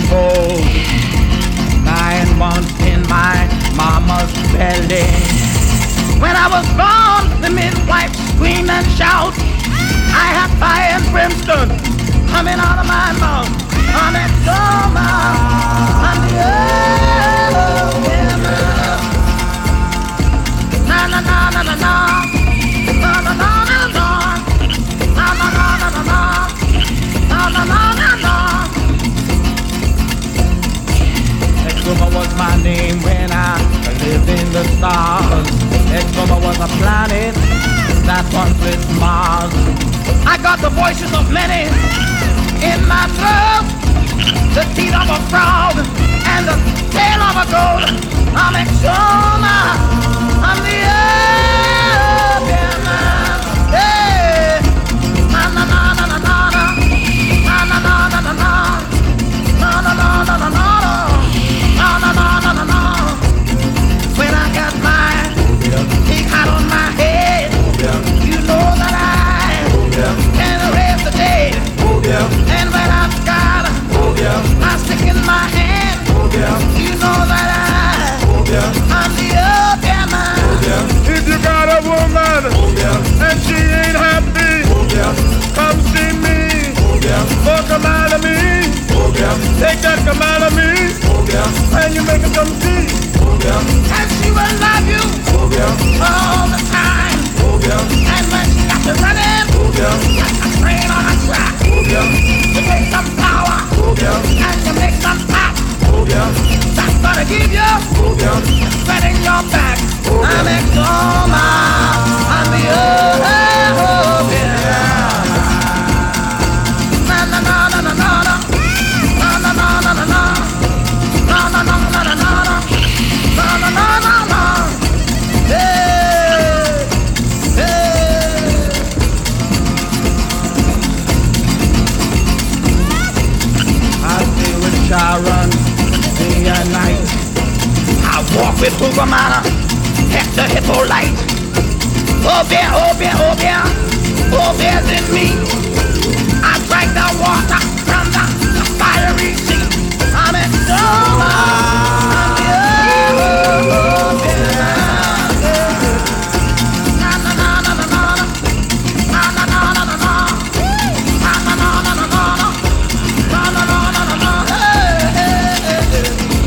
old, 9 months in my mama's belly. When I was born, the midwife screamed and shout. I had fire and brimstone coming out of my mouth. I'm at Soma, I'm the old woman. Na na na na na na, na na na na na, na na na na na na, na na na na na. Exuma was my name when I lived in the stars. Exuma was a planet that once with Mars. I got the voices of many in my throat, the teeth of a frog and the tail of a goat. I'm Exuma, I'm the opium man. Hey, na na na na na na na, na na na na na na, na na na na na na, na na na na na na. When I got my big hat on my head, you know that I can erase the day. And when I've got my stick in my hand, you know that I'm the opium man. If you got a woman and she ain't happy, come see me. For command of me, take that command of me, and you make her come see. And she will love you all the time. And when she got you running, like a train on a track, you take some power and you make some pop. That's gonna give you sweat in your back. I'm Exuma, I'm the opium. Na na na na na na na, na na na na na na, na na na na na na, na na na na na. Hey, hey. I stay with Sharon day and night. I walk with Hugomana, Hector Hippolyte. Opium, opium, opium, opium's in me. I drank the water from the fiery sea. I'm Exuma, I'm the opium. Na na na na na na, na na na na na na, na na na na na na, na na na na na na. Hey, hey, hey.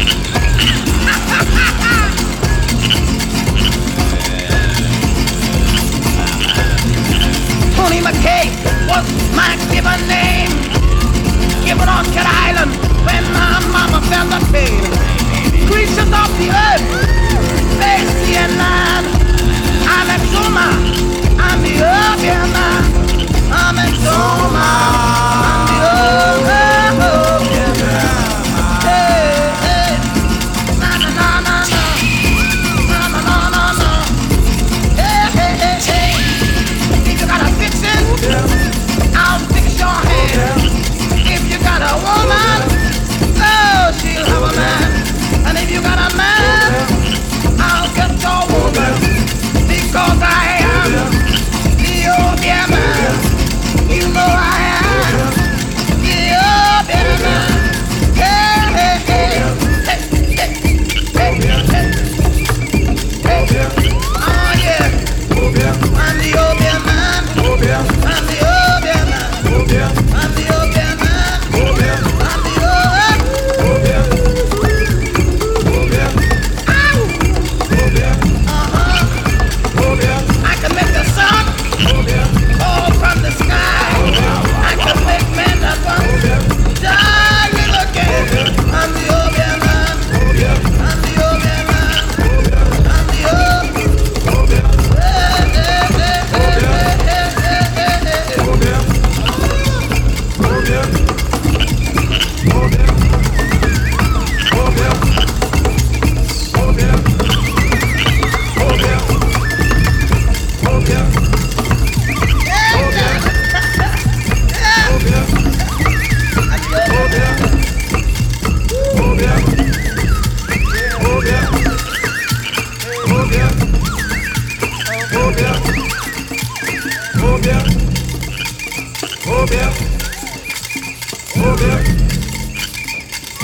Tony McKay was my given name, given on Cat Island when my mama felt the pain. Creatures of the earth, face, sea and land. I'm Exuma, I'm the opium man. I'm Exuma, I'm the opium man. Hey, hey, na na na na na, na na na na na. Hey, hey, hey, hey. If you gotta fix it, I'll fix your hand. If you got a woman, oh, she'll have a man. And if you got a man, I'll get your woman. Because I am the opium man. You know I am the opium man. Hey, hey, hey, hey, hey, hey, hey, hey. Oh yeah, I'm the opium man. I'm the opium man. I'm the opium man. I'm the I can make the sun fall from the sky. I can make men that want dying again. I'm the opium man. I'm the opium man. I'm the opium. Hey, hey, hey, hey, hey, hey, hey,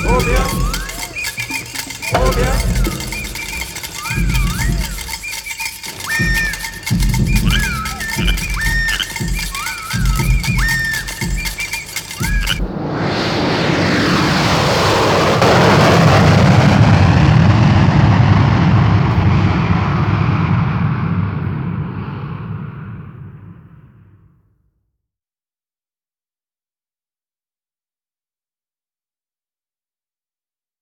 Oh yeah. Oh yeah.